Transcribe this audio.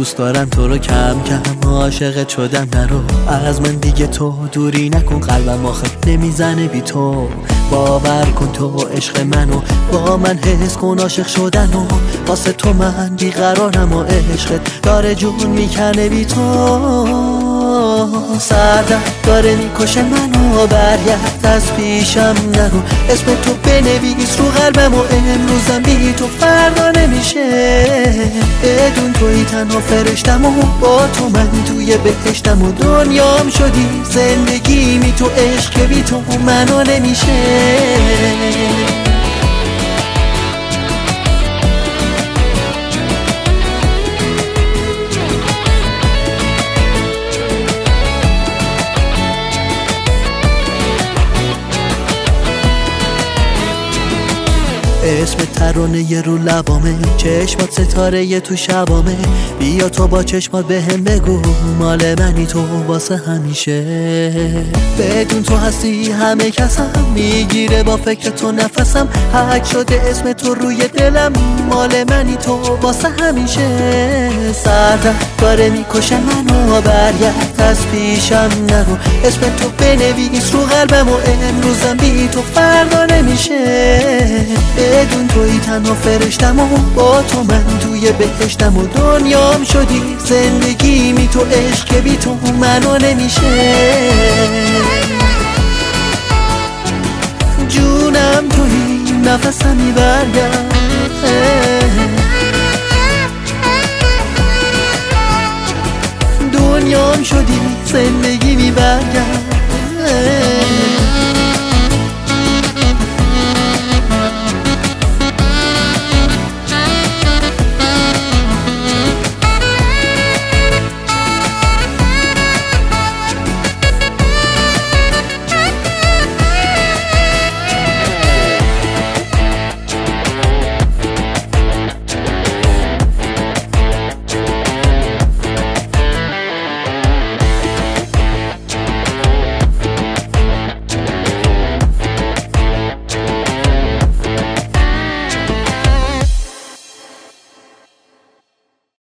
دوست دارم تو رو، کم کم عاشقت شدم. نرو از من دیگه تو دوری نکن، قلبم آخه نمیزنه بی تو. باور کن تو عشق منو، با من حس کن عاشق شدنو. واسه تو من بیقرارم و عشقت داره جون میکنه بی تو. سردم داره میکشه منو، برگرد از پیشم نرو. اسم تو بنویس رو قلبم و امروزم بی تو فردا نمیشه. بدون توی تنها فرشتم و با تو من توی بهشتم و دنیام شدی زندگیمی تو، عشق که بی تو منو نمیشه. اسم ترانه رو لبامه، چشمات ستاره یه تو شبامه. بیا تو با چشمات بهم بگو مال منی تو واسه همیشه. بدون تو هستی همه کسم، میگیره با فکر تو نفسم. حک شده اسم تو روی دلم، مال منی تو واسه همیشه. سردم داره میکشه منو، برگرد از پیشم نرو. اسم تو بنویس رو قلبم و امروزم بی تو فردا نمیشه. بدون توی تنها فرشتم و با تو من توی بهشتم و دنیام شدی زندگیمی تو، عشق که بی تو منو نمیشه. جونم توی نفسم میبرگرد، دنیام شدی زندگی میبرگرد.